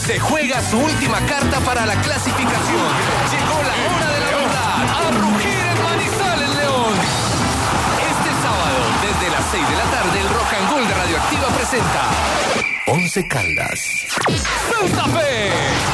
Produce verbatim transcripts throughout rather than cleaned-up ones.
se juega su última carta para la clasificación. Llegó la hora de la verdad. A rugir en Manizales, León. Este sábado, desde las seis de la tarde, el Rock and Gold de Radioactiva presenta Once Caldas, Santa Fe.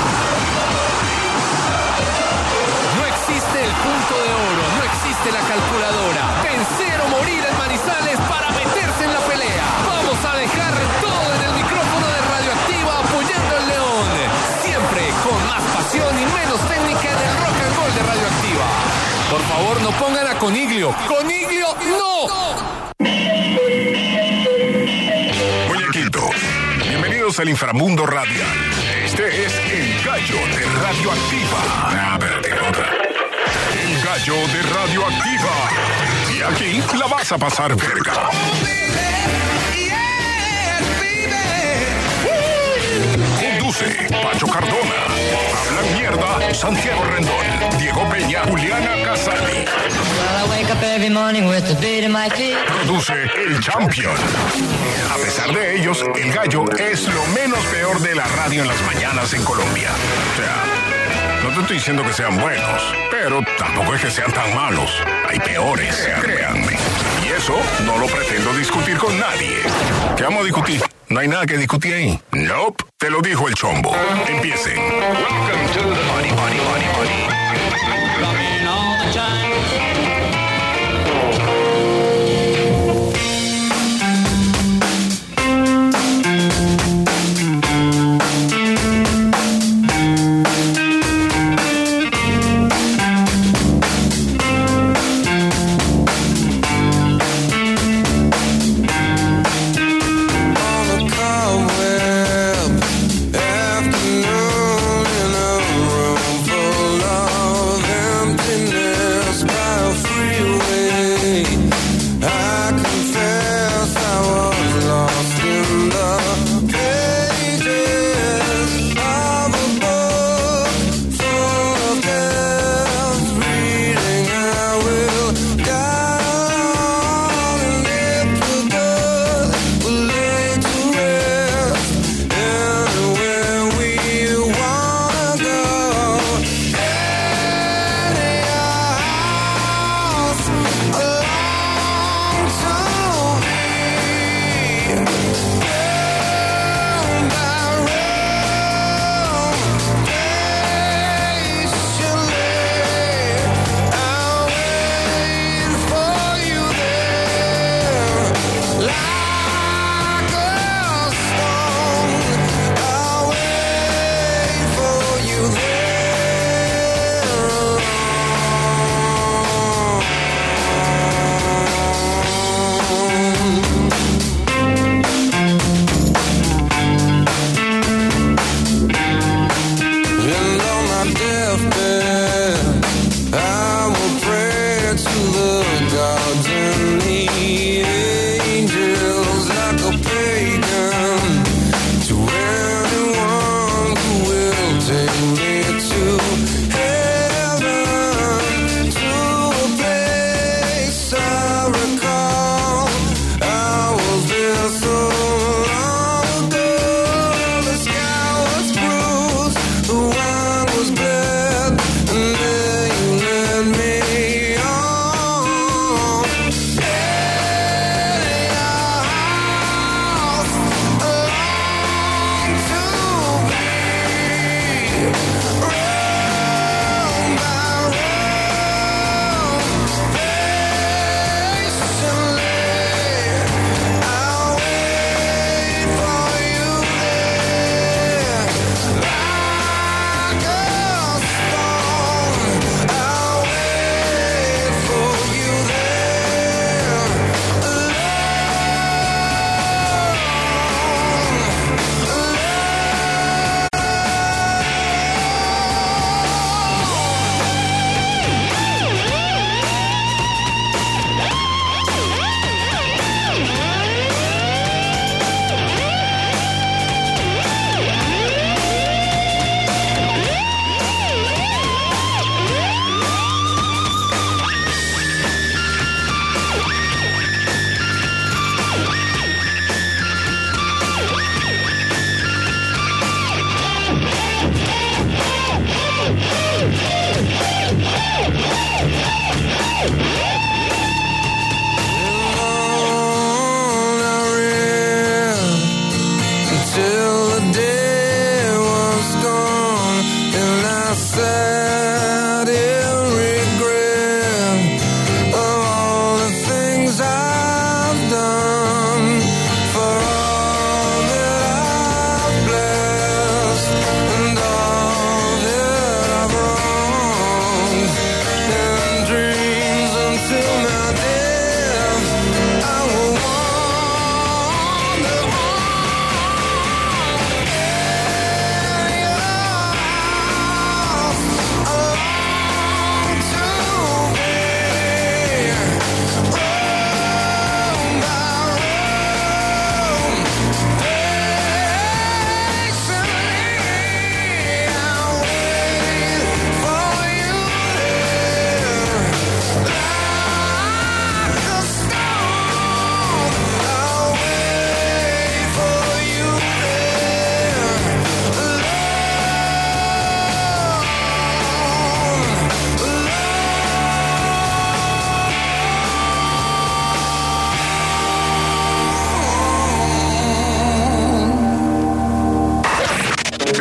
No existe el punto de oro, no existe la calculadora. Vencer o morir en Manizales para meterse en la pelea. Vamos a dejar todo en el micrófono de Radioactiva apoyando al León. Siempre con más pasión y menos técnica en el Rock and Roll de Radioactiva. Por favor, no pongan a Coniglio. ¡Coniglio, no! Muñequitos, bienvenidos al inframundo radial. Este es el Gallo de Radioactiva. Ah, espérate, otra. El Gallo de Radioactiva. Y aquí la vas a pasar verga. Conduce Pacho Cardona. Hablan mierda Santiago Rendón, Diego Peña, Juliana Casali. Produce el Champion. A pesar de ellos, el Gallo es lo menos peor de la radio en las mañanas en Colombia. O sea, no te estoy diciendo que sean buenos, pero tampoco es que sean tan malos. Hay peores, créanme. Y eso no lo pretendo discutir con nadie. ¿Qué vamos a discutir? No hay nada que discutir ahí. Nope. Te lo dijo el Chombo. Empiecen. Welcome to the Body, Body, Body, Body. Loving all the time. Afternoon in a room full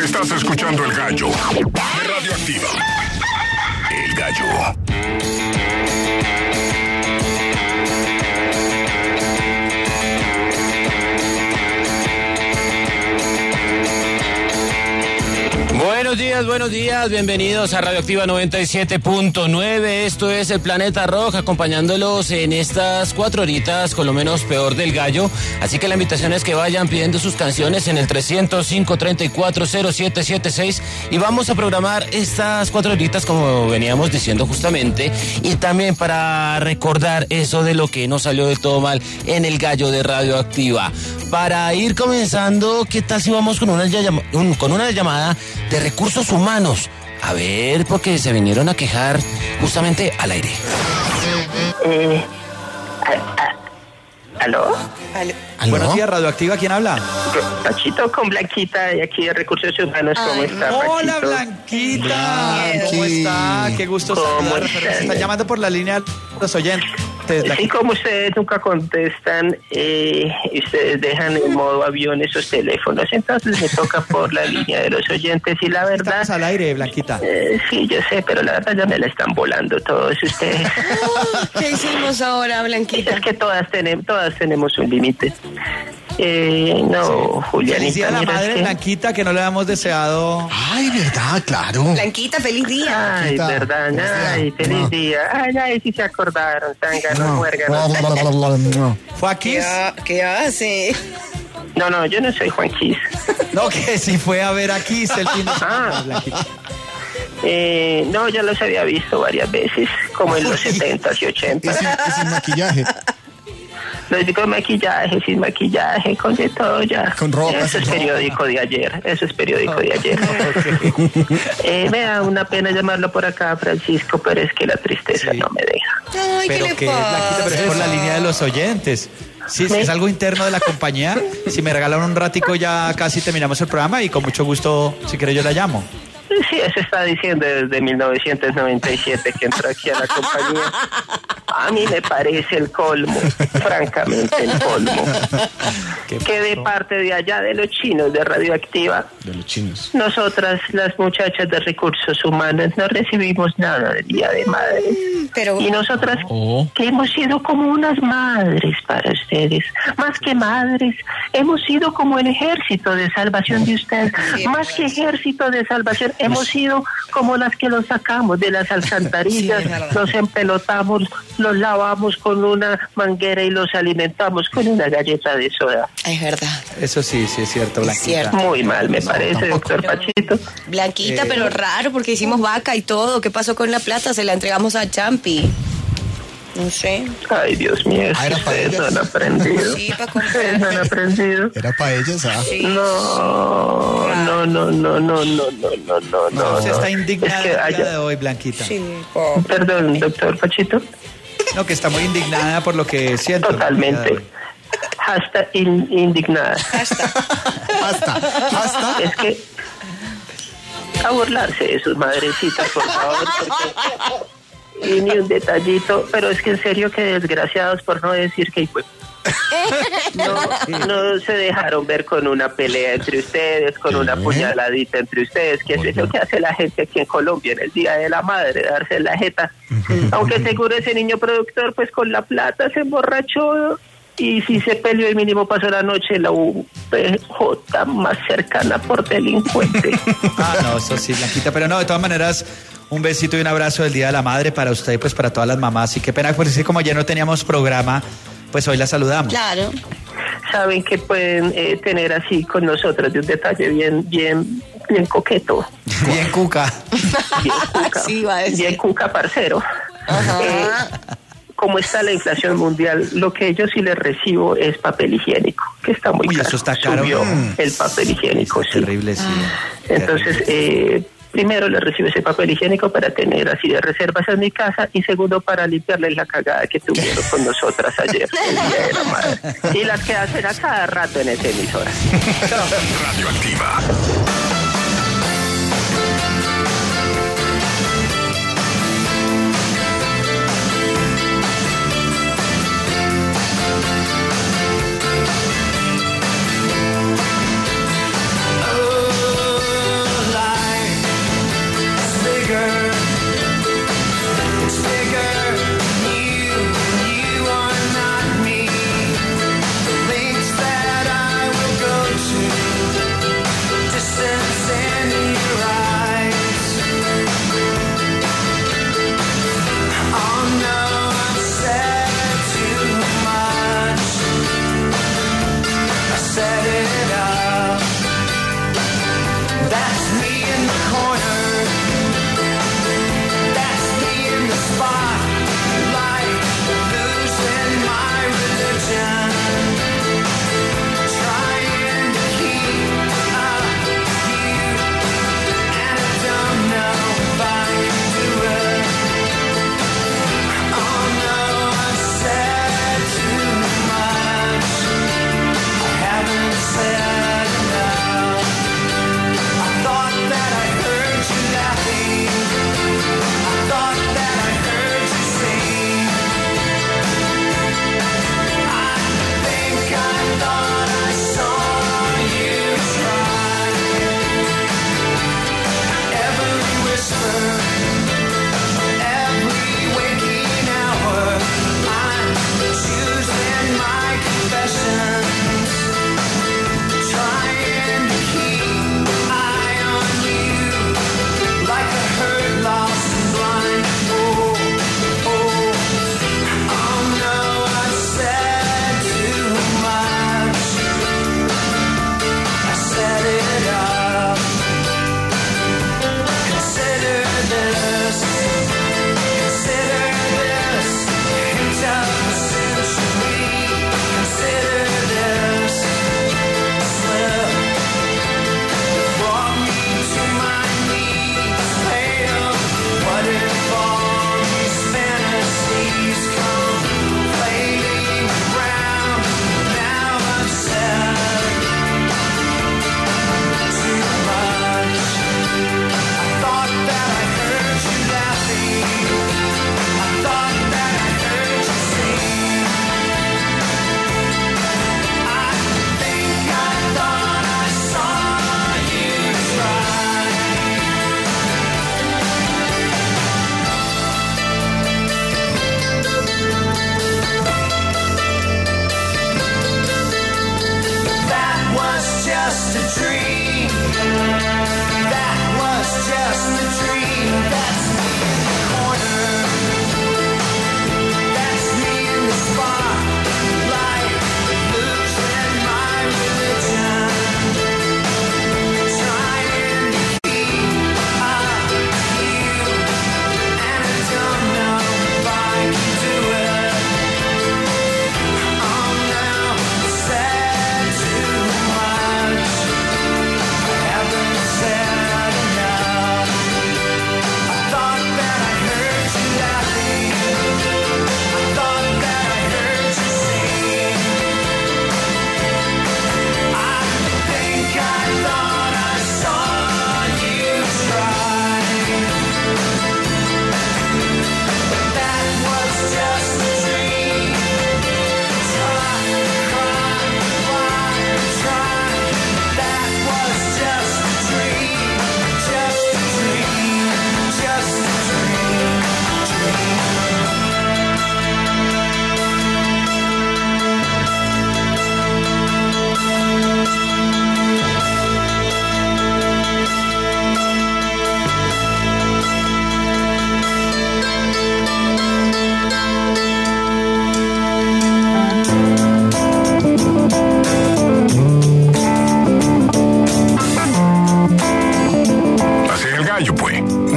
Estás escuchando El Gallo de Radioactiva. El Gallo. Buenos días, buenos días, bienvenidos a Radioactiva noventa y siete punto nueve, esto es El Planeta Rock, acompañándolos en estas cuatro horitas con lo menos peor del gallo, así que la invitación es que vayan pidiendo sus canciones en el trescientos cinco, treinta y cuatro, cero siete setenta y seis y vamos a programar estas cuatro horitas como veníamos diciendo justamente y también para recordar eso de lo que nos salió de todo mal en el gallo de Radioactiva. Para ir comenzando, ¿qué tal si vamos con una, llama, un, con una llamada de recursos humanos? A ver, porque se vinieron a quejar justamente al aire. Eh, a, a, ¿Aló? ¿Aló? Buenos días, Radioactiva, ¿quién habla? Pachito con Blanquita de aquí de Recursos Humanos, ¿cómo Ay, está, hola, Pachito? Blanquita. ¿Cómo está? Qué gusto ¿Cómo saludarla. están? Se está llamando por la línea de los oyentes. Sí, como ustedes nunca contestan eh, y ustedes dejan en modo avión esos teléfonos, entonces me toca por la línea de los oyentes y la verdad... Estamos al aire, Blanquita. Eh, sí, yo sé, pero la verdad ya me la están volando todos ustedes. ¿Qué hicimos ahora, Blanquita? Es que todas tenemos, todas tenemos un límite. Eh, no, Julianita, Feliz día a la mira, madre, es que- Blanquita, que no le habíamos deseado. Ay, verdad, claro. Blanquita, feliz día. Ay, Blanquita, verdad, feliz día. ay, feliz No. día. Ay, ay, sí se acordaron, zánganos, muérganos. No, no, no, no, no, no. ¿Fue aquí? ¿Qué, ha- qué hace? No, no, yo no soy Juan Quis. No, que sí fue a ver aquí el fin de semana, Ah. Blanquita. Eh, no, ya los había visto varias veces, como en los setentas y Y ochentas. sin, y sin maquillaje. Los digo con maquillaje, sin maquillaje, con de todo ya. Con ropa, Eso sin es ropa. periódico de ayer, eso es periódico de ayer. Eh, me da una pena llamarlo por acá, Francisco, pero es que la tristeza Sí. no me deja. Ay, ¿qué Pero le que, Blanquita, pero es por la línea de los oyentes. Sí, sí, es algo interno de la compañía. Si me regalan un ratico ya casi terminamos el programa y con mucho gusto, si quiere yo la llamo. Sí, eso está diciendo desde mil novecientos noventa y siete que entró aquí a la compañía. A mí me parece el colmo, francamente el colmo. ¿Qué Que de pasó? parte de allá de los chinos de Radioactiva, De los chinos. nosotras, las muchachas de Recursos Humanos, no recibimos nada del Día de Madre. Pero, Y nosotras, Oh. que hemos sido como unas madres para ustedes, más que madres, hemos sido como el ejército de salvación de ustedes, Sí, más que ejército de salvación, hemos sido como las que los sacamos de las alcantarillas, Sí, es verdad. los empelotamos, los lavamos con una manguera y los alimentamos con una galleta de soda. es verdad. Eso sí, sí es cierto, Es Blanquita. cierto. Muy mal, me parece, doctor Pachito. Blanquita, Eh, pero raro porque hicimos vaca y todo. ¿Qué pasó con la plata? Se la entregamos a Champi. No sé. Ay, Dios mío, es Ah, que era para ustedes no ellas. han aprendido. Sí, para Ustedes no han comprar. aprendido. Era para ellas, ¿ah? Sí. No, no, no, no, no, no, no, no, no, no. Se está indignada Es que el día haya- de hoy, Blanquita. Sí, po. Perdón, doctor Pachito. No, que está muy indignada por lo que siento. Totalmente. Hasta in- indignada. Basta. Hasta, hasta. Es que a burlarse de sus madrecitas, por favor, porque y ni un detallito, pero es que en serio que desgraciados, por no decir que fue. No, no se dejaron ver con una pelea entre ustedes, con una puñaladita entre ustedes, que es lo que hace la gente aquí en Colombia en el Día de la Madre, darse la jeta. Aunque seguro ese niño productor, pues con la plata se emborrachó y si se peleó, el mínimo pasó la noche en la U P J más cercana por delincuente. Ah, no, eso sí, Blanquita. Pero no, de todas maneras, un besito y un abrazo del Día de la Madre para usted y pues para todas las mamás. Y qué pena, pues sí, como ayer no teníamos programa, pues hoy la saludamos. Claro. Saben que pueden eh, tener así con nosotros de un detalle bien, bien, bien coqueto, Bien, Cuca. bien cuca, Sí, iba a decir. bien cuca parcero. Ajá. Eh, como está la inflación mundial, lo que yo sí les recibo es papel higiénico, que está muy Uy, caro. eso está caro. Subió Mm. el papel higiénico, sí. Terrible, sí. Entonces, eh, primero le recibo ese papel higiénico para tener así de reservas en mi casa y segundo para limpiarles la cagada que tuvieron con nosotras ayer, el Día de la Madre. Y las que hacen a cada rato en esa emisora. Radioactiva.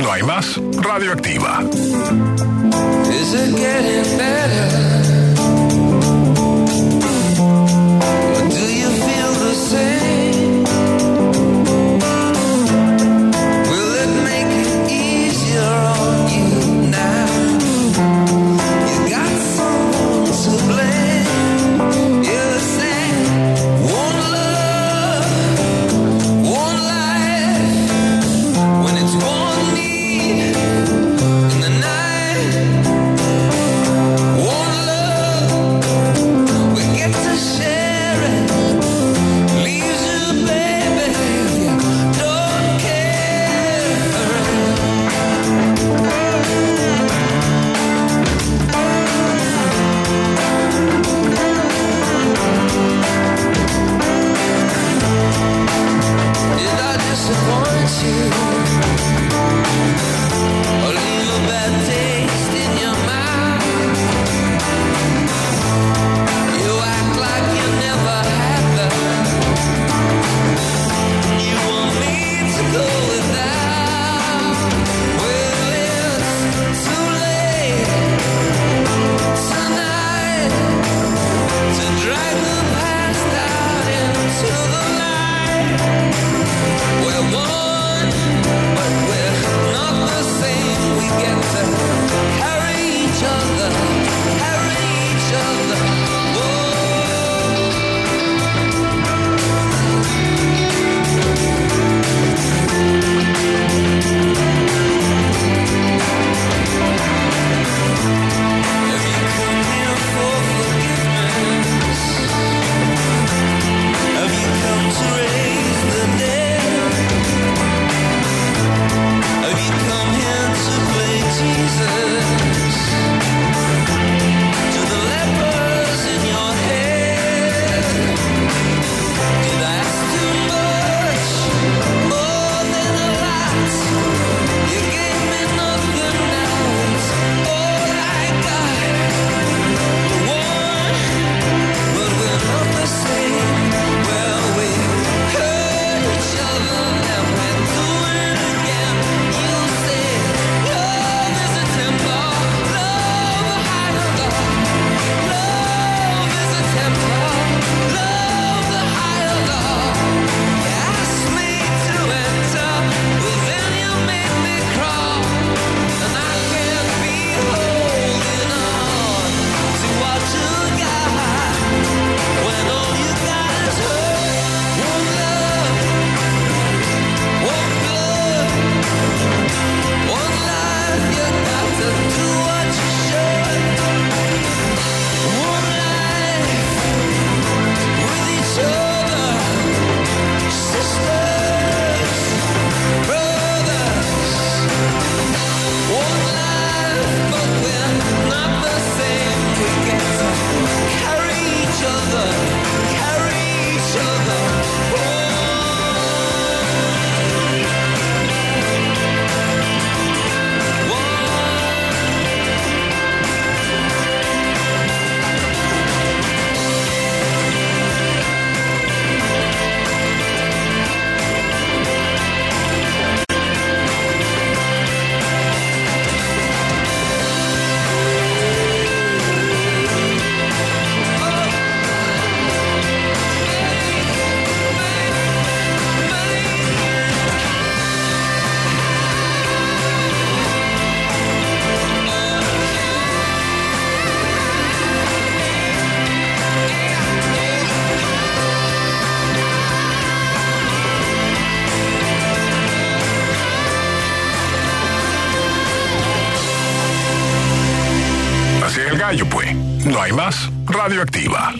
No hay más. Radioactiva. Is it getting better? Or do you feel the same? Will it make it easier on you now? You got someone to blame. You say, one love, one life. When it's one need in the night, one love, we get to share it. Leaves you, baby, if you don't care. Did I disappoint you? Or leave a bad taste in your mouth? You act like you never had that. You want me to go without. Well, it's too late tonight to drag the past out into the light. We're one, but we're not the same. We get to carry each other, carry each other. Have you come here for forgiveness? Have you come to raise the dead? Have you come here to play Jesus? To the lepers in your head? Did I ask too much? More than a lot. You gave me nothing now. It's all I got. One, but we're not the same. Well, we hurt each other, now we're doing it again. You say love is a temper, love a higher love. Love is a temper, love the higher love. You asked me to enter, but then you made me crawl, and I can't be holding on to what you got when all you got is hurt. One love, one blood, one life. You got to do what you should. One life with each other, sisters, brothers. One life, but we're not the same. We get to carry each other, carry each other. Así es el gallo, pues. No hay más. Radioactiva.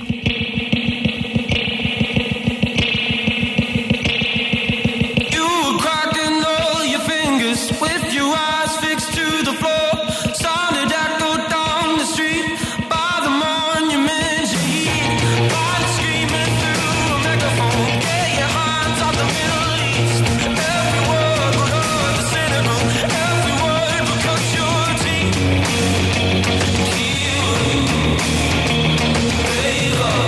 You were cracking all your fingers with your eyes fixed to the floor. Sounded echo down the street by the monument. You heat, by screaming through a megaphone. Get your hands off the Middle East. Every word would hurt the cynical. Every word would cut your teeth. Feel, flavor.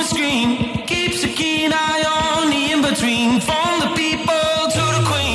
the screen, keeps a keen eye on the in-between, from the people to the queen.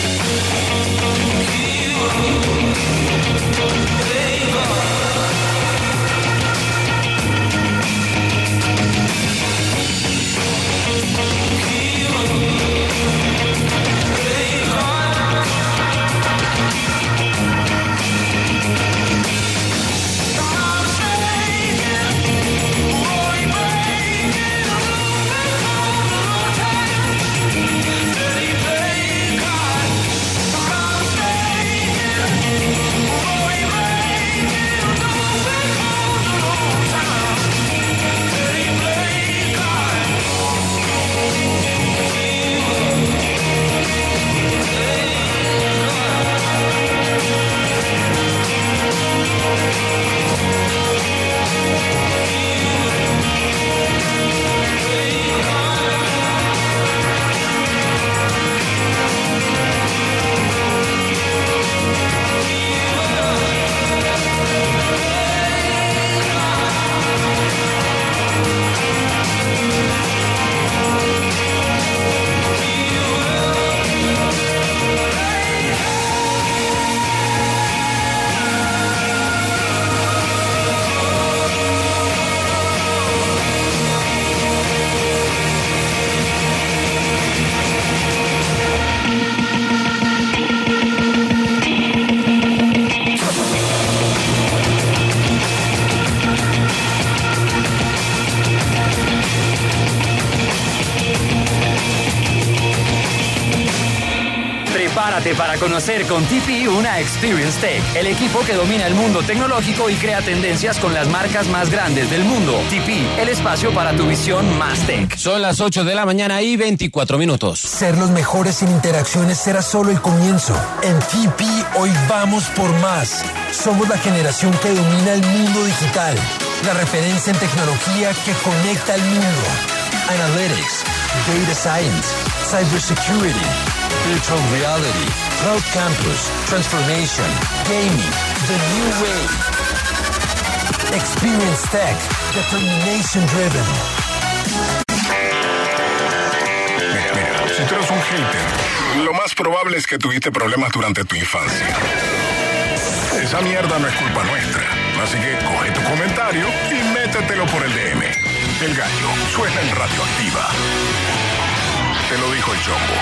Prepárate para conocer con T P una Experience Tech, el equipo que domina el mundo tecnológico y crea tendencias con las marcas más grandes del mundo. T P, el espacio para tu visión más tech. Son las ocho de la mañana y veinticuatro minutos. Ser los mejores en interacciones será solo el comienzo. En T P hoy vamos por más. Somos la generación que domina el mundo digital, la referencia en tecnología que conecta al mundo. Analytics, Data Science, Cybersecurity, Virtual Reality, Cloud Campus, Transformation, Gaming, The New Way. Experience Tech, Determination Driven. Mira, mira, si tú eres un hater, lo más probable es que tuviste problemas durante tu infancia. Esa mierda no es culpa nuestra. Así que coge tu comentario y métetelo por el D M. El gallo suena en Radioactiva. Te lo dijo el Chombo.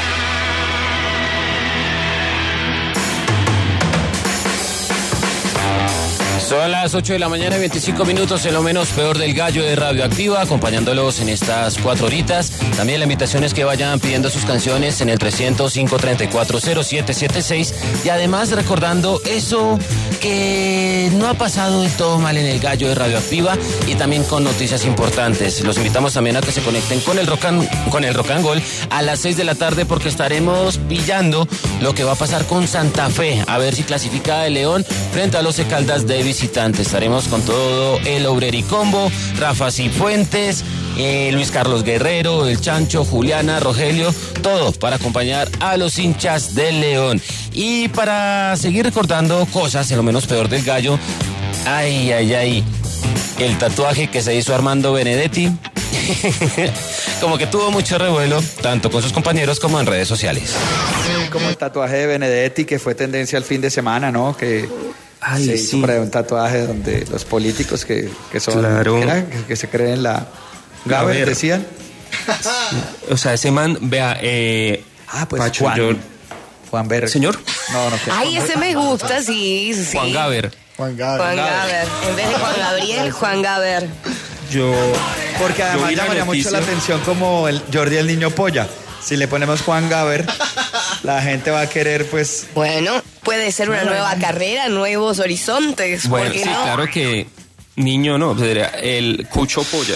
Son las ocho de la mañana y veinticinco minutos en lo menos peor del gallo de Radioactiva, acompañándolos en estas cuatro horitas. También la invitación es que vayan pidiendo sus canciones en el trescientos cinco treinta y cuatro cero siete setenta y seis y además recordando eso que no ha pasado del todo mal en el gallo de Radioactiva y también con noticias importantes. Los invitamos también a que se conecten con el rock and, con el rock and Roll a las seis de la tarde porque estaremos pillando lo que va a pasar con Santa Fe, a ver si clasifica el León frente a los Caldas de visitante. Estaremos con todo el Obrericombo, Rafa Cifuentes, eh, Luis Carlos Guerrero, el Chancho, Juliana, Rogelio, todo para acompañar a los hinchas del León. Y para seguir recordando cosas en lo menos peor del gallo, ay, ay, ay, el tatuaje que se hizo Armando Benedetti, como que tuvo mucho revuelo, tanto con sus compañeros como en redes sociales. Como el tatuaje de Benedetti, que fue tendencia el fin de semana, ¿no? Que Ay, se sí. hizo por ahí un tatuaje donde los políticos que, que son, Claro. ¿qué era? que, que se creen la Gaber, Gaber. decían. O sea, ese man, vea, eh, Ah, pues Pacho, Juan. yo- Juan Ver. ¿Señor? No, no. que- Ay, ese me gusta, sí, sí. Juan Gaber. Juan Gaber. Juan Gaber. En vez de Juan Gabriel, Juan Gaber. Yo... Porque Yo además vi la llamaría mucho noticia. la atención como el Jordi el niño polla. Si le ponemos Juan Gaber, la gente va a querer, pues... Bueno, puede ser una nueva carrera, nuevos horizontes. Bueno, ¿por qué sí, no? claro que niño no, sería el Cucho Polla.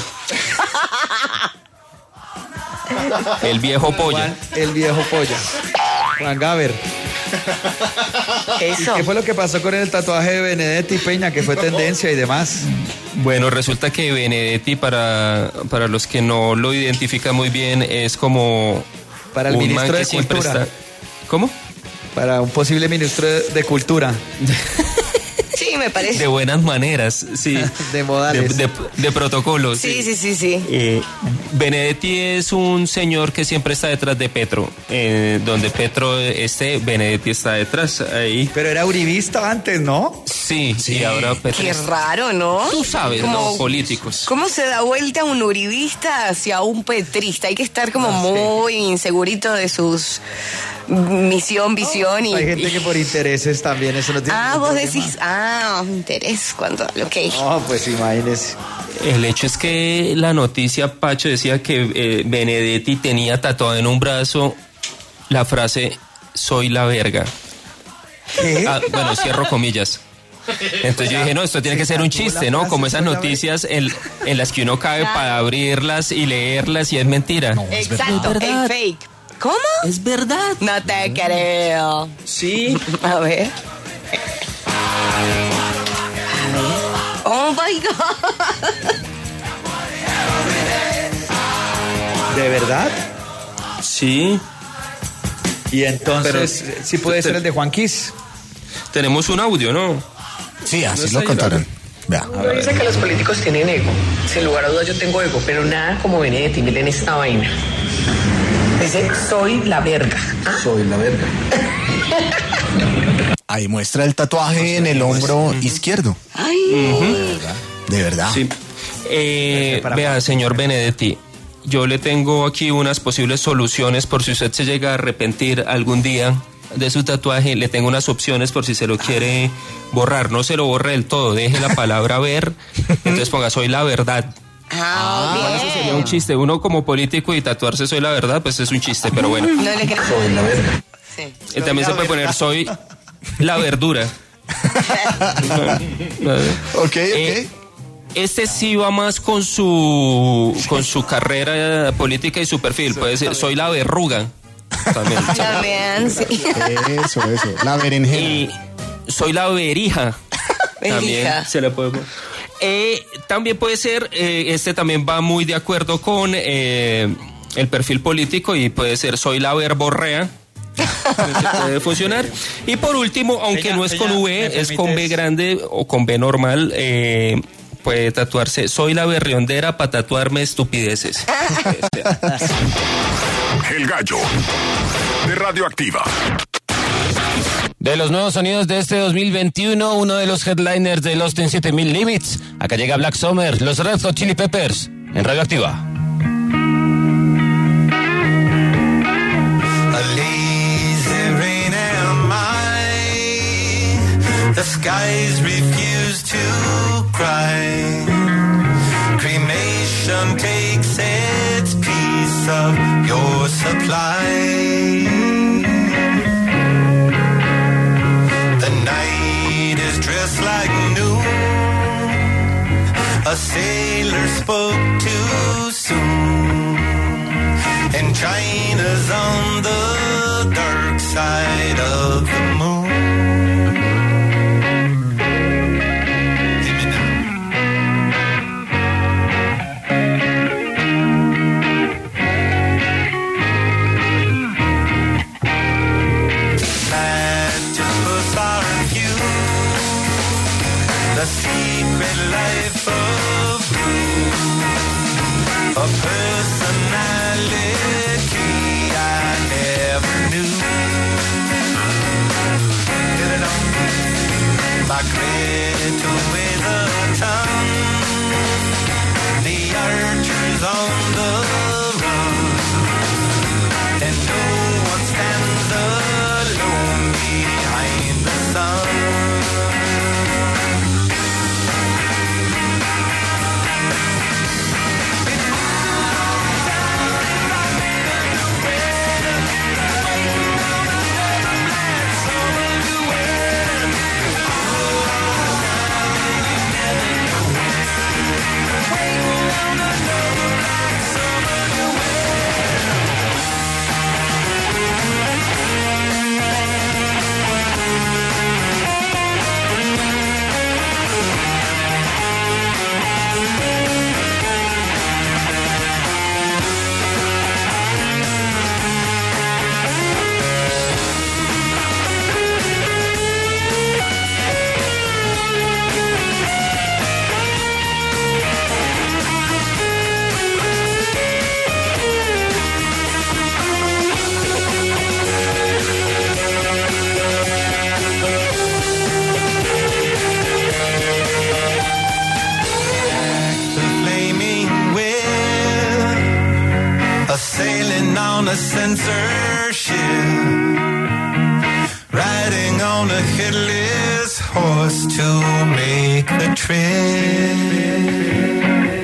El viejo polla. Juan, el viejo polla. Juan Gaber. Eso. ¿Qué fue lo que pasó con el tatuaje de Benedetti Peña, que fue tendencia y demás? Bueno, resulta que Benedetti, para, para los que no lo identifican muy bien, es como Para el un ministro man que de siempre Cultura. está... ¿Cómo? Para un posible ministro de, de Cultura. Sí, Sí, me parece. De buenas maneras, sí. De modales. De, de, de protocolos. Sí, sí, sí, sí. Eh, Benedetti es un señor que siempre está detrás de Petro. Eh, donde Petro esté, Benedetti está detrás. Ahí. Pero era uribista antes, ¿no? Sí, sí, y ahora Petro. Qué raro, ¿no? Tú sabes, Como- los políticos. ¿Cómo se da vuelta un uribista hacia un petrista? Hay que estar como muy insegurito de sus misión, visión y... Hay gente que por intereses también, eso no tiene Ah, ningún vos problema. decís, ah, interés, cuando, ok. No, pues imagínese. El hecho es que la noticia, Pacho, decía que eh, Benedetti tenía tatuado en un brazo la frase "soy la verga". ¿Qué? Ah, bueno, cierro comillas. Entonces yo dije, no, esto tiene que ser un chiste, ¿no? Como esas noticias en, en las que uno cae para abrirlas y leerlas y es mentira. Exacto, el fake. ¿Cómo? Es verdad. No te creo. Sí. A ver. Oh my God. ¿De verdad? Sí. Y entonces, Pero- sí puede te- ser el de Juan Kiss. Tenemos un audio, ¿no? Sí, así No lo sé, contaron. Vea. Uno dice que los políticos tienen ego. Sin lugar a dudas yo tengo ego, pero nada como Benedetti, miren esta vaina. Dice, soy la verga. Soy la verga. Ahí muestra el tatuaje en el hombro izquierdo. Ay. De verdad. Sí. Eh, Para vea, Juan. señor Benedetti, yo le tengo aquí unas posibles soluciones por si usted se llega a arrepentir algún día de su tatuaje. Le tengo unas opciones por si se lo quiere borrar. No se lo borre del todo, deje la palabra ver, entonces ponga "soy la verdad". Ah, Igual eso bien. sería un chiste. Uno como político y tatuarse "soy la verdad", pues es un chiste, pero bueno. No le creo. Soy la verga. Sí. Eh, También se puede poner "soy la verdura". Ok, ok. Eh, Este sí va más con su con su carrera política y su perfil. Puede ser "soy la verruga". También. También, sí. Eso, eso. La berenjena. Y "soy la verija". También Verija. se la puede poner. Eh, también puede ser, eh, este también va muy de acuerdo con eh, el perfil político y puede ser "soy la verborrea". Se puede funcionar. Y por último, aunque Señor, no es con señor, V, ¿me es con B permites? grande o con B normal, eh, puede tatuarse "soy la berriondera para tatuarme estupideces". El gallo de Radioactiva. De los nuevos sonidos de este dos mil veintiuno, uno de los headliners de Lost in siete mil Limits. Acá llega Black Summer, los Red Hot Chili Peppers, en Radioactiva. A lazy rain am I. The skies refuse to cry. Cremation takes its piece of your supply. The night is dressed like noon. A sailor spoke too soon. And China's on the dark side of the moon. Give me now. Platypus are few. The secret life of blue. A personality I never knew. waiting on a censorship, riding on a headless horse to make the trip.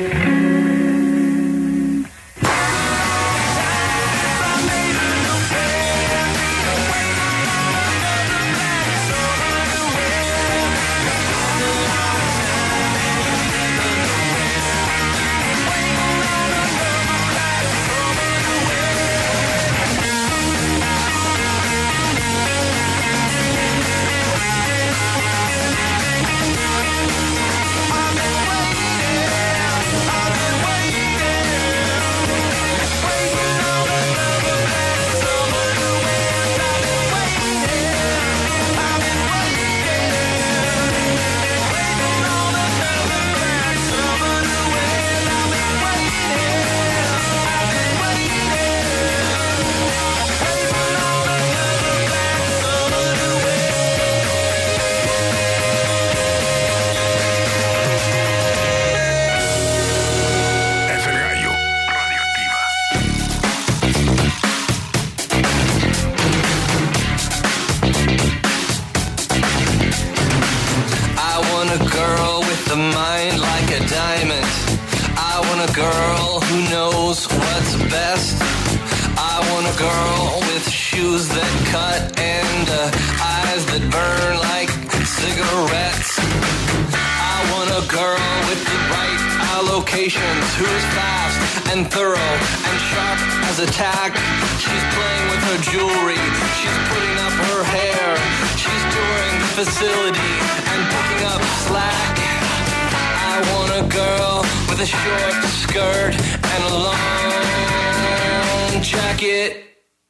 girl who knows what's best. I want a girl with shoes that cut and uh, eyes that burn like cigarettes. I want a girl with the right allocations, who's fast and thorough and sharp as a tack. She's playing with her jewelry, she's putting up her hair, she's touring the facility and picking up slack. I want a girl with a short skirt and a long jacket.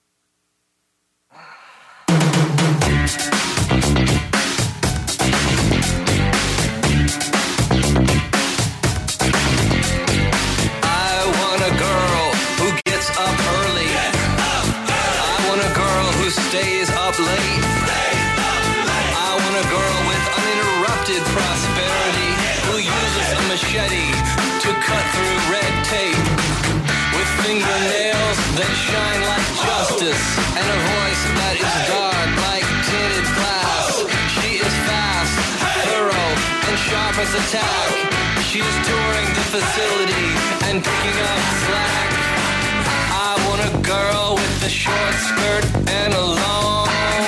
I want a girl who gets up early. I want a girl who stays up late. I want a girl with uninterrupted prosperity, who uses a machete to cut through red tape, with fingernails that shine like justice and a voice that is dark like tinted glass. She is fast, thorough, and sharp as a tack. She's touring the facility and picking up slack. I want a girl with a short skirt and a long,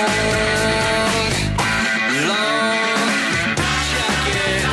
long jacket.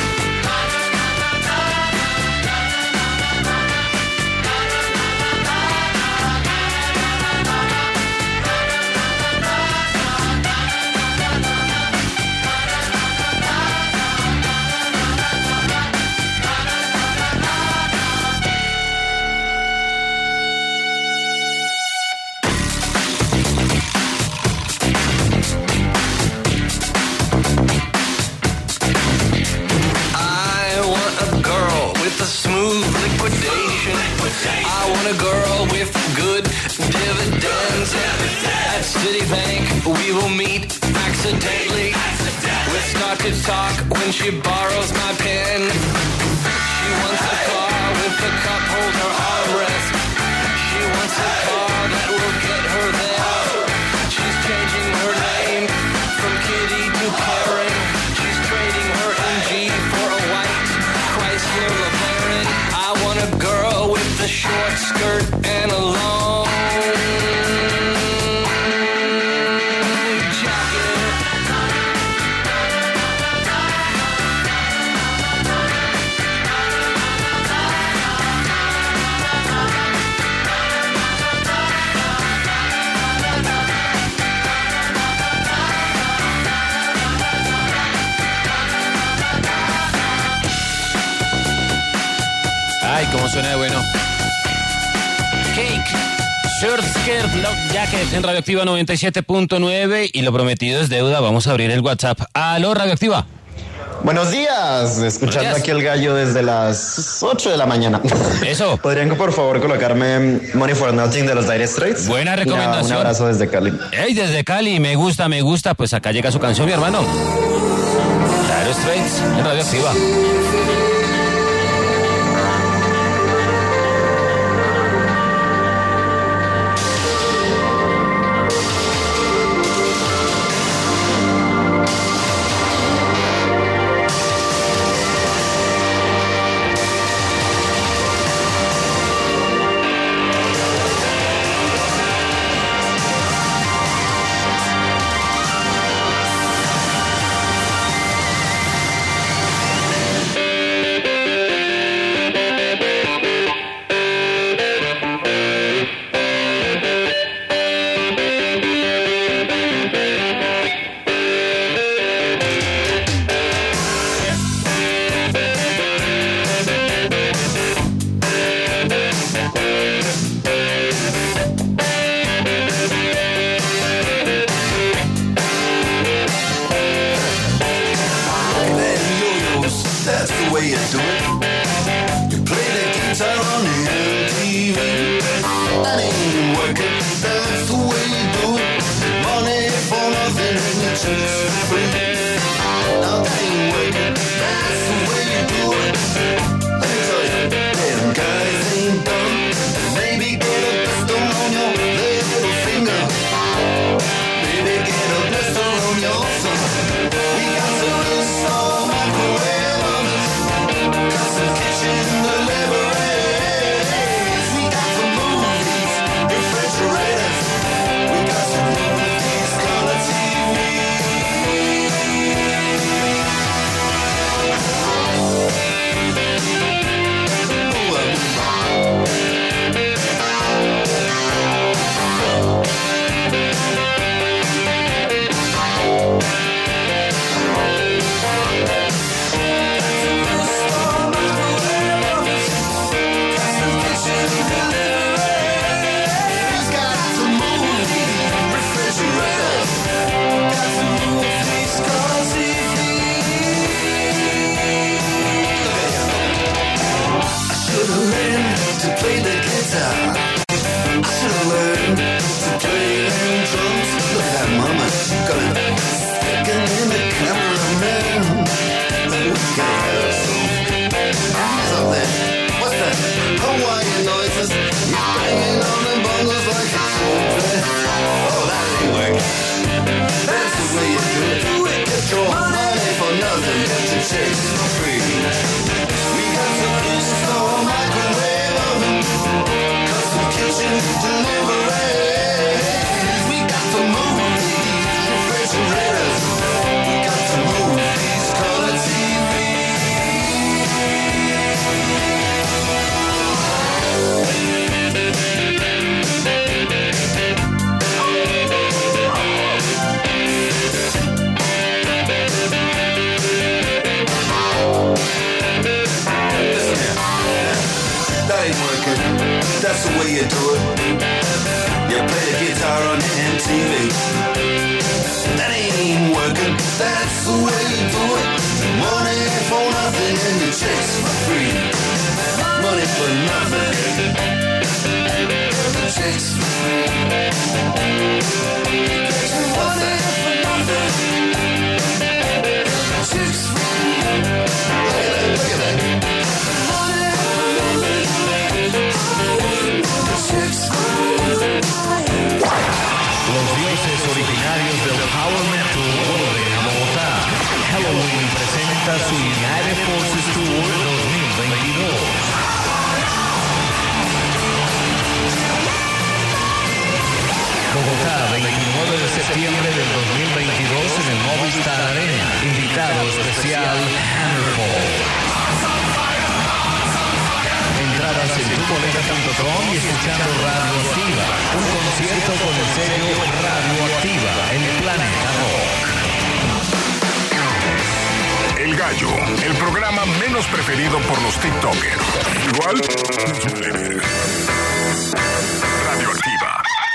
I want a girl with good dividends. At Citibank, we will meet accidentally. We'll start to talk when she borrows my pen. She wants a car with a cup holder armrest. She wants a car that will get her there. She's changing her name from Kitty to Karen. She's trading her M G for a white Chrysler LeBaron. I want a girl with a short skirt and a long jacket. Ay, cómo suena de bueno. Cake, Short Skirt, Long Jacket en Radioactiva noventa y siete punto nueve, y lo prometido es deuda. Vamos a abrir el WhatsApp. Aló, Radioactiva. Buenos días, escuchando Buenos días. aquí el gallo desde las ocho de la mañana. Eso. ¿Podrían por favor colocarme Money for Nothing de los Dire Straits? Buena Una- recomendación. Un abrazo desde Cali. Ey, desde Cali, me gusta, me gusta. Pues acá llega su canción, mi hermano. Dire Straits en Radioactiva. office. He's banging on the bongos like a trumpet. Oh, that ain't working. That's the way you do it. Get your money for nothing, get your chicks for free. We got the pistol microwave oven, custom kitchen deliveries. We got the movies, refrigerators. We got the movies, color T V. That ain't working. That's the way you do it. You play the guitar on M T V. That ain't working. That's the way you do it. Money for nothing and your chicks for free. Money for nothing. Chicks for free. Money for nothing. Chicks for free. Look at that. Look at that. Los dioses originarios del Power Metal vuelven a Bogotá. Halloween presenta su United Forces Tour dos mil veintidós. Bogotá, veintinueve de septiembre del dos mil veintidós en el Movistar Arena. Invitado especial Hammerfall. Entradas en tu boleta punto com y escuchando Radioactiva. Un concierto con el sello Radioactiva en el Planeta Rock. El Gallo, el programa menos preferido por los TikTokers. Igual, Radioactiva.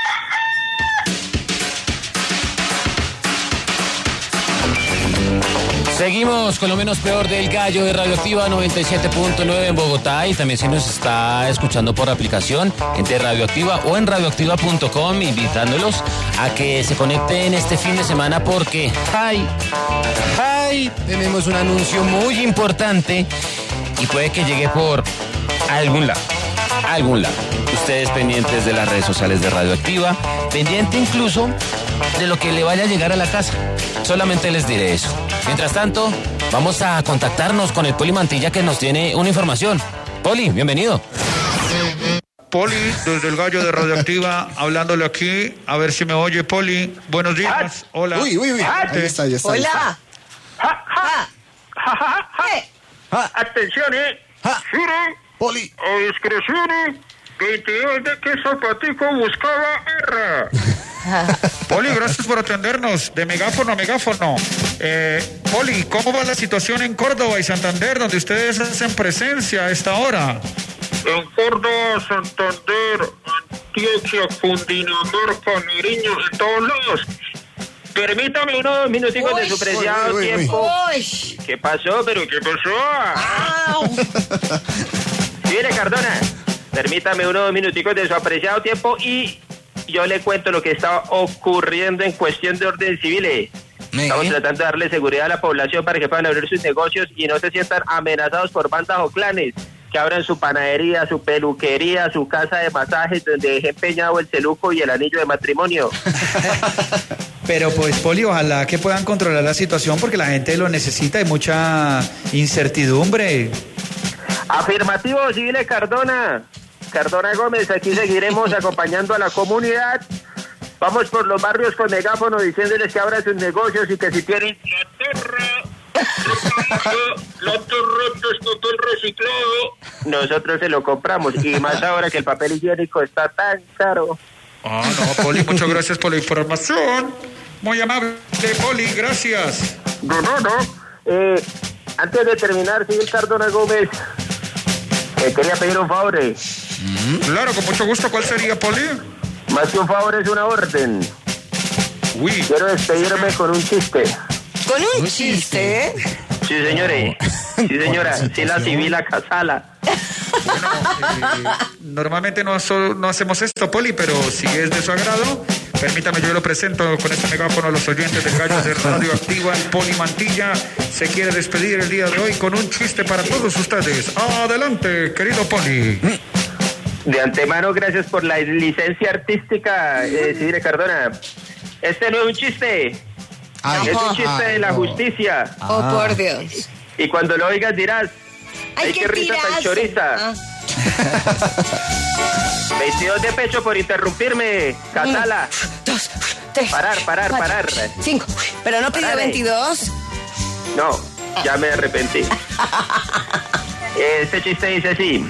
Seguimos con lo menos peor del Gallo de Radioactiva noventa y siete punto nueve en Bogotá, y también si nos está escuchando por aplicación entre Radioactiva o en radioactiva punto com, invitándolos a que se conecten este fin de semana porque ¡ay! ¡ay! Tenemos un anuncio muy importante y puede que llegue por algún lado, algún lado. Ustedes pendientes de las redes sociales de Radioactiva, pendiente incluso de lo que le vaya a llegar a la casa. Solamente les diré eso. Mientras tanto, vamos a contactarnos con el Poli Mantilla que nos tiene una información. Poli, bienvenido. Poli, desde el Gallo de Radioactiva, hablándole aquí, a ver si me oye, Poli. Buenos días. Hola. Uy, uy, uy. Ahí está, ya está. ahí está. Hola. Ja, ja. Ja, ja, ja. Atención, eh. Gire. Poli. O discreción, eh. veintidós de qué zapatico buscaba R. Poli, gracias por atendernos. De megáfono a megáfono. Eh, Poli, ¿cómo va la situación en Córdoba y Santander, donde ustedes hacen presencia a esta hora? En Córdoba, Santander, Antioquia, Cundinamarca, Nariño, en todos lados. Permítame unos minuticos de su preciado uy, uy, tiempo. Uy. ¿Qué pasó? ¿Pero qué pasó? Mire, Cardona, permítame unos minuticos de su apreciado tiempo y yo le cuento lo que está ocurriendo en cuestión de orden civil. Estamos tratando de darle seguridad a la población para que puedan abrir sus negocios y no se sientan amenazados por bandas o clanes. Que abran su panadería, su peluquería, su casa de masajes donde deje empeñado el celuco y el anillo de matrimonio. Pero pues, Poli, ojalá que puedan controlar la situación porque la gente lo necesita, hay mucha incertidumbre. Afirmativo, Civile Cardona. Cardona Gómez, aquí seguiremos acompañando a la comunidad. Vamos por los barrios con megáfono diciéndoles que abran sus negocios y que si tienen la torre, la torre de papel reciclado, nosotros se lo compramos. Y más ahora que el papel higiénico está tan caro. Ah, no, Poli, muchas gracias por la información. Muy amable, Poli, gracias. No, no, no. Eh, antes de terminar, Civil Cardona Gómez, eh, quería pedir un favor. Eh. Mm, claro, con mucho gusto. ¿Cuál sería, Poli? Más que un favor, es una orden. Uy. Quiero despedirme con un chiste. ¿Con un chiste? Sí, señores. Sí, señora. Sí, la civil a casala. Bueno, eh, normalmente no, so, no hacemos esto, Poli, pero si es de su agrado, permítame, yo lo presento con este megáfono a los oyentes del Gallo de Radioactiva. El Poli Mantilla se quiere despedir el día de hoy con un chiste para todos ustedes. Adelante, querido Poli. De antemano, gracias por la licencia artística, eh, Sidre Cardona. Este no es un chiste, Ay, es un ajá. chiste de la justicia. Oh, por Dios. Y cuando lo oigas dirás, ¡Ay, ¡ay, qué qué risa tan tirazo! choriza! Ah. veintidós de pecho por interrumpirme, Catala. Dos, tres. Parar, parar, cuatro, parar. Cinco. Pero no pidió Parare. veintidós. No, ya me arrepentí. Este chiste dice así.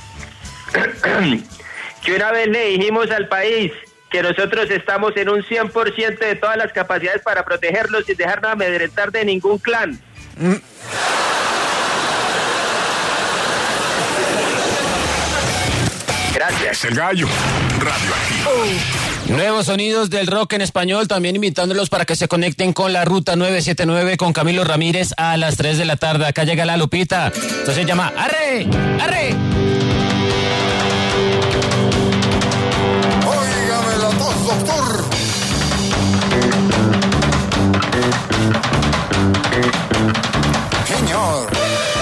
Que una vez le dijimos al país que nosotros estamos en un cien por ciento de todas las capacidades para protegerlos sin dejarnos amedrentar de ningún clan. Gracias. Es el gallo. Radioactivo. Nuevos sonidos del rock en español, también invitándolos para que se conecten con la Ruta nueve siete nueve con Camilo Ramírez a las tres de la tarde. Acá llega la Lupita. Entonces se llama ¡Arre! ¡Arre! Óigame la tos, doctor. Señor.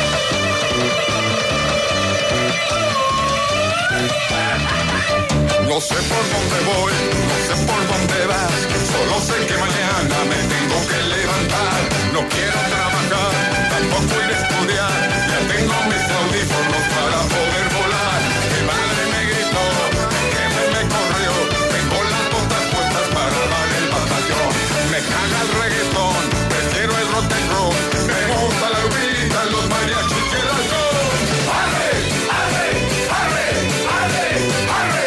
No sé por dónde voy, no sé por dónde vas, solo sé que mañana me tengo que levantar. No quiero trabajar, tampoco ir a estudiar, ya tengo mis audífonos para poder volar. Mi madre me gritó, mi jefe me corrió, tengo las botas puestas para dar el batallón. Me caga el reggaetón, prefiero el rock and roll, me gusta la lupita, los mariachis y el alcohol. ¡Arre, arre, arre, arre, arre!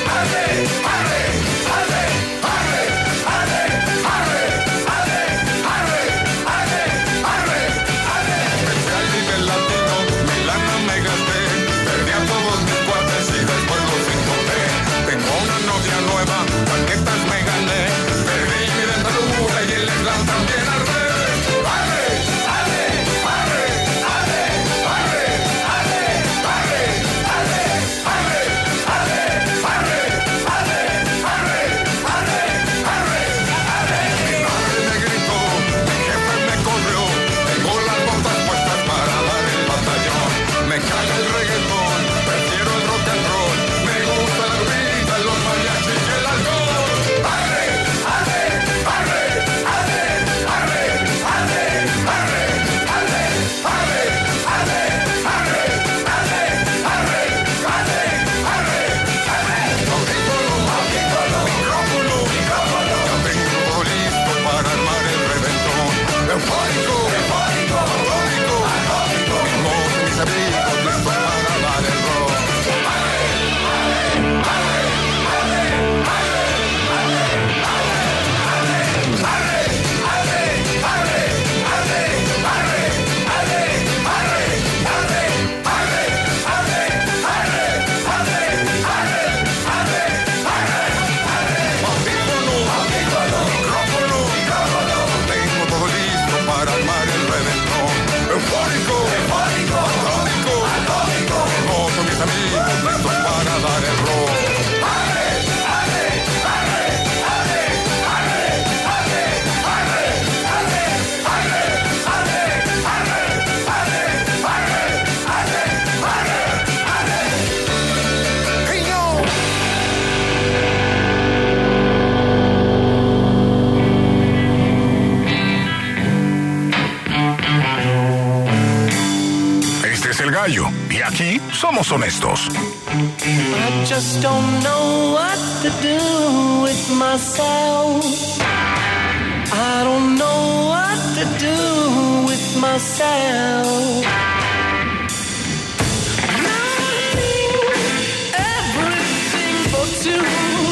Gallo. Y aquí somos honestos. I just don't know what to do with myself. I don't know what to do with myself. Everything for two.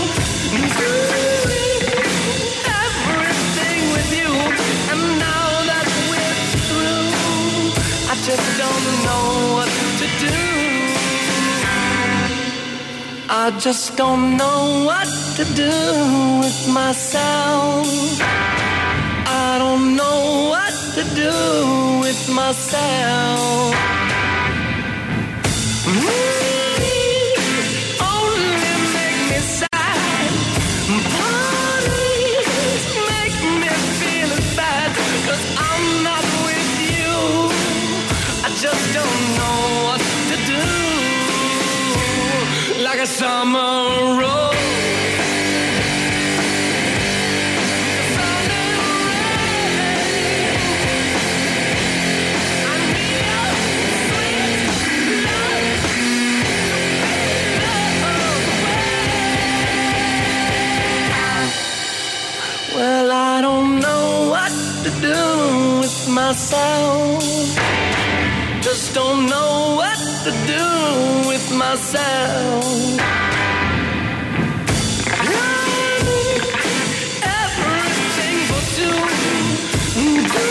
Everything with you. And now that we're through, I just don't know what to do. I just don't know what to do with myself. I don't know what to do with myself. Please, only make me sad. Please, make me feel as bad. 'Cause I'm not with you. I just don't know what to do. Like I summer rose. Well, I don't know what to do with myself. Just don't know what to do with myself. Everything for two. Do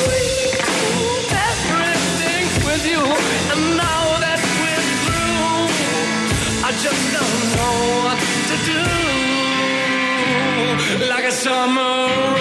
everything with you. And now that we're through, I just don't know what to do. Like a summer rose.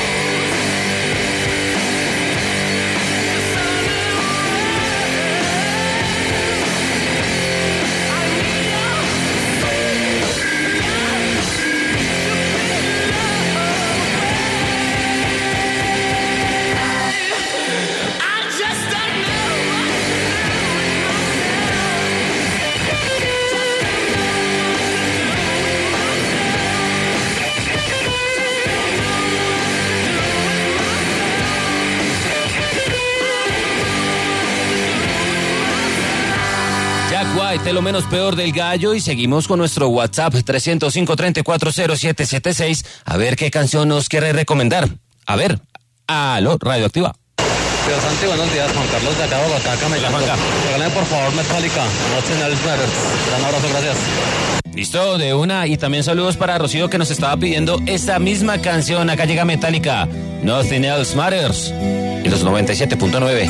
White, lo menos peor del gallo, y seguimos con nuestro WhatsApp tres cero cinco, tres cuatro cero, siete siete seis, a ver qué canción nos quiere recomendar. A ver, aló, Radioactiva. Tío Santi, buenos días, Juan Carlos de acá de Bogotá, acá me regálame por favor Metallica, Nothing Else Matters. Un abrazo, gracias. Listo, de una, y también saludos para Rocío que nos estaba pidiendo esta misma canción. Acá llega Metallica, Nothing Else Matters, en los noventa y siete punto nueve.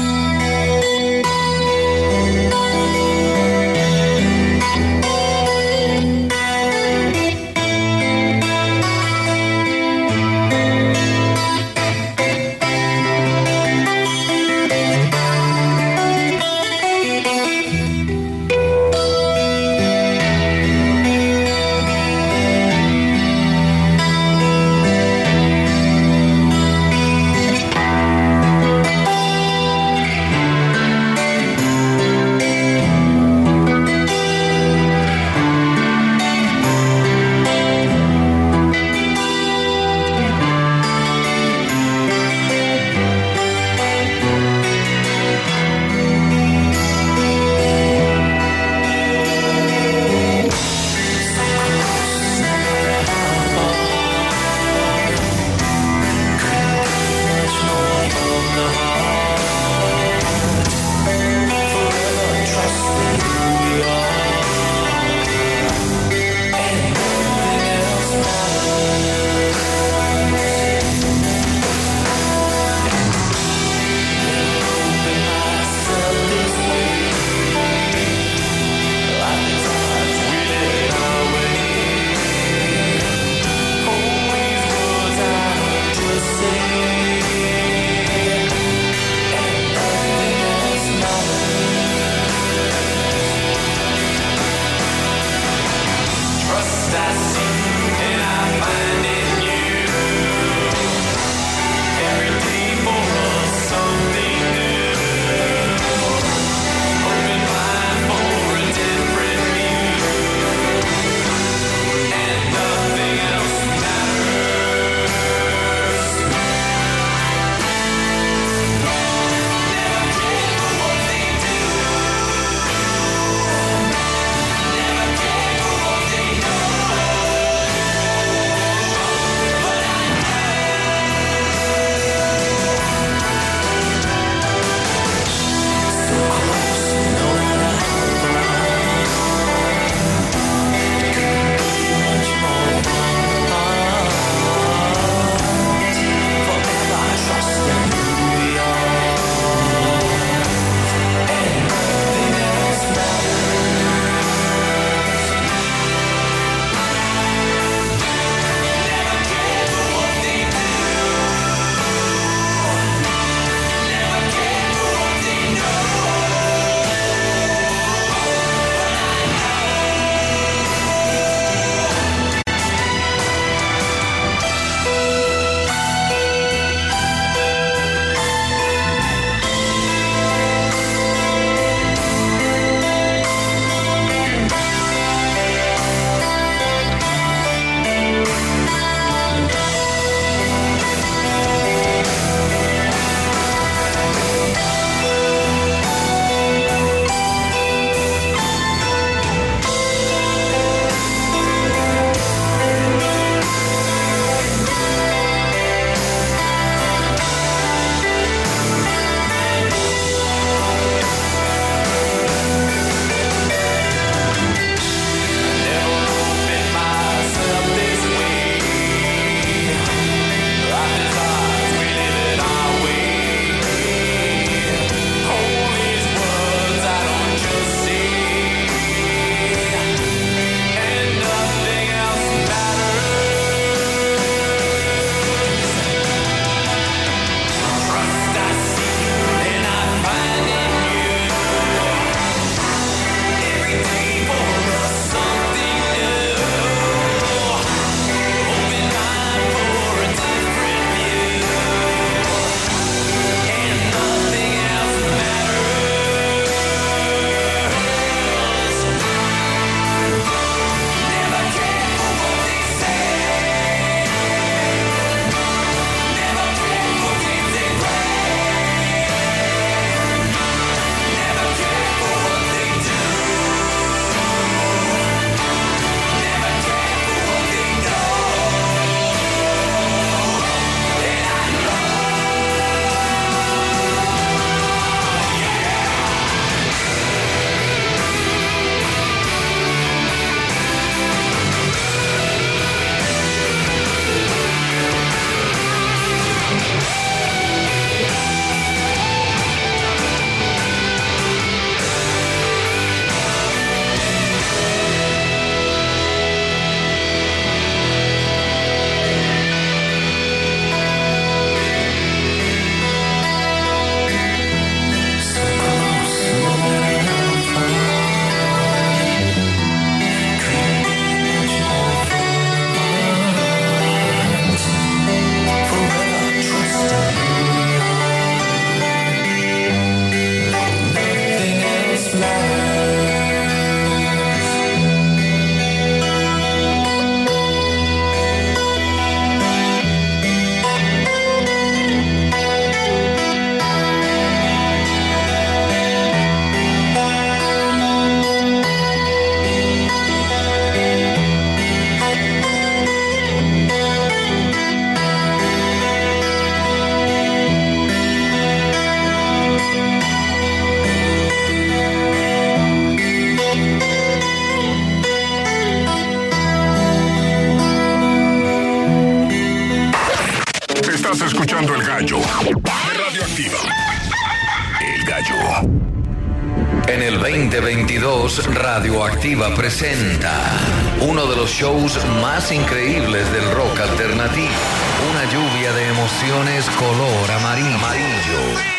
veintidós, Radioactiva presenta uno de los shows más increíbles del rock alternativo. Una lluvia de emociones color amarillo. amarillo.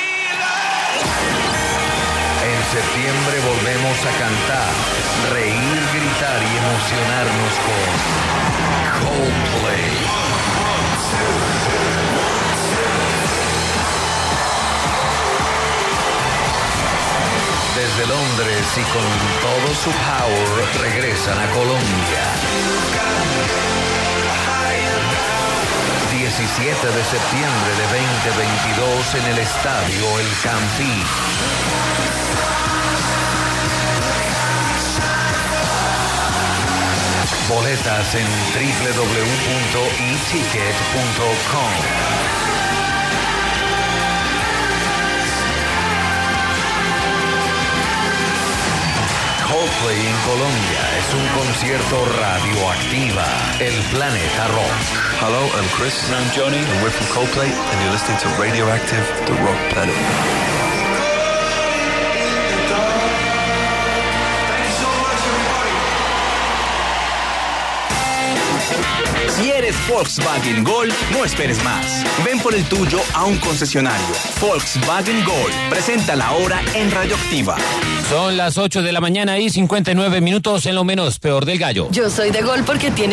En septiembre volvemos a cantar, reír, gritar y emocionarnos con Coldplay. Desde Londres y con todo su power regresan a Colombia. diecisiete de septiembre de veinte veintidós en el estadio El Campín. Boletas en doble u doble u doble u punto e ticket punto com. Coldplay en Colombia es un concierto radioactiva. El Planeta Rock. Hello, I'm Chris. And I'm Johnny. And we're from Coldplay, and you're listening to Radioactive, the Rock Planet. Si eres Volkswagen Gol, no esperes más. Ven por el tuyo a un concesionario. Volkswagen Gol. Presenta la hora en Radioactiva. Son las ocho de la mañana y cincuenta y nueve minutos en lo menos peor del gallo. Yo soy de Gol porque tiene